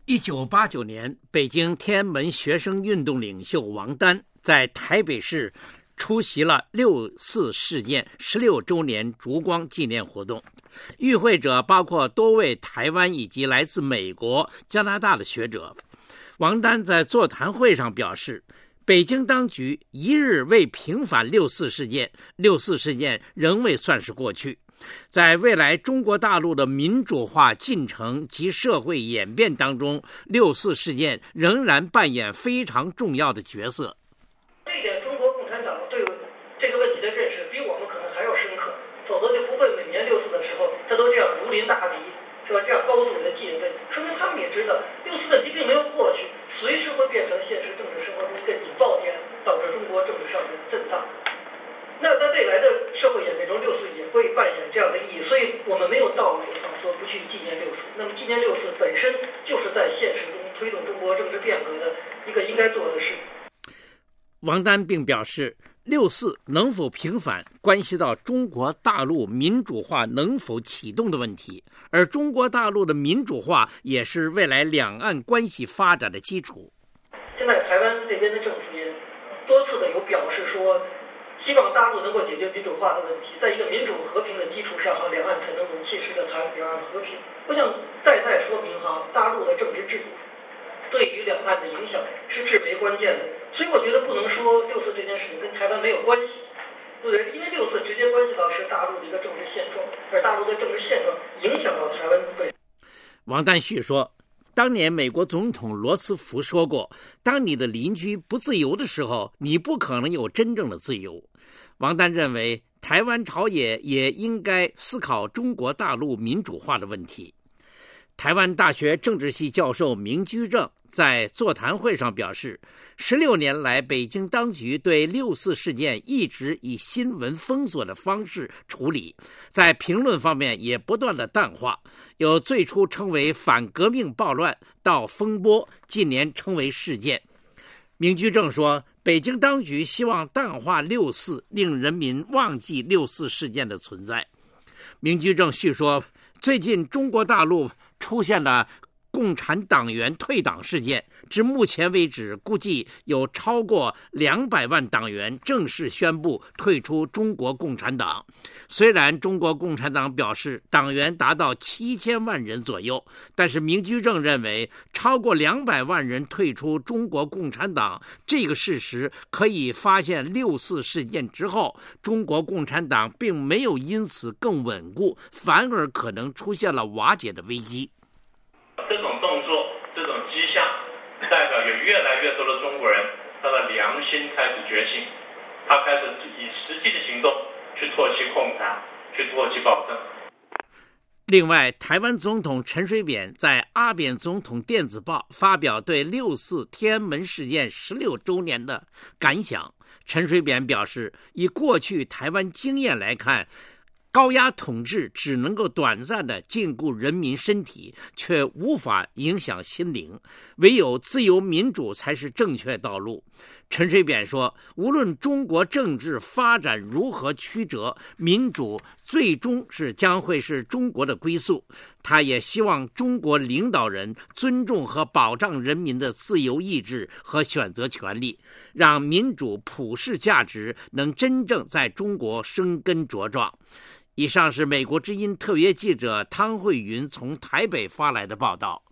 1989年，北京天安门学生运动领袖王丹在台北市出席了6·4事件16周年烛光纪念活动。与会者包括多位台湾以及来自美国、加拿大的学者。王丹在座谈会上表示，北京当局一日未平反6·4事件，6·4事件仍未算是过去。在未来中国大陆的民主化进程及社会演变当中，6·4事件仍然扮演非常重要的角色。 这一点，中国共产党对这个问题的认识比我们可能还要深刻，否则就不会每年6·4的时候，他都这样如临大敌，是吧？这样高度的戒备，说明他们也知道6·4问题并没有过去，随时会变成现实政治生活中更引爆点，导致中国政治上的震荡。那在未来的社会演变中，6·4也会扮演这样的意义，所以我们没有道理上说不去纪念6·4。那么纪念6·4本身就是在现实中推动中国政治变革的一个应该做的事。 王丹并表示，6·4能否平反关系到中国大陆民主化能否启动的问题，而中国大陆的民主化也是未来两岸关系发展的基础。 现在台湾这边的政府也多次的有表示说，希望大陆能够解决民主化的问题，在一个民主和平的基础上，两岸才能够切实的谈两岸和平。我想再说明大陆的政治制度对于两岸的影响是至为关键的，所以我觉得不能说6·4这件事情跟台湾没有关系，对不对？因为6·4直接关系到是大陆的一个政治现状，而大陆的政治现状影响到台湾本身。 王丹旭说，当年美国总统罗斯福说过，当你的邻居不自由的时候，你不可能有真正的自由。王丹认为，台湾朝野也应该思考中国大陆民主化的问题。台湾大学政治系教授明居正在座谈会上表示，16年来，北京当局对6·4事件一直以新闻封锁的方式处理，在评论方面也不断的淡化，由最初称为反革命暴乱到风波，近年称为事件。明居正说，北京当局希望淡化6·4，令人民忘记6·4事件的存在。明居正叙说，最近中国大陆出现了共产党员退党事件，至目前为止，估计有超过200万党员正式宣布退出中国共产党。虽然中国共产党表示党员达到7000万人左右，但是明居正认为，超过200万人退出中国共产党这个事实，可以发现6·4事件之后，中国共产党并没有因此更稳固，反而可能出现了瓦解的危机。 这种动作，这种迹象，代表有越来越多的中国人，他的良心开始觉醒，他开始以实际的行动去唾弃共产，去唾弃暴政。 另外，台湾总统陈水扁在阿扁总统电子报发表对6·4天安门事件16周年的感想。陈水扁表示，以过去台湾经验来看，高压统治只能够短暂地禁锢人民身体，却无法影响心灵，唯有自由民主才是正确道路。陈水扁说，无论中国政治发展如何曲折，民主最终将会是中国的归宿。他也希望中国领导人尊重和保障人民的自由意志和选择权利，让民主普世价值能真正在中国生根茁壮。以上是美国之音特约记者汤慧云从台北发来的报道。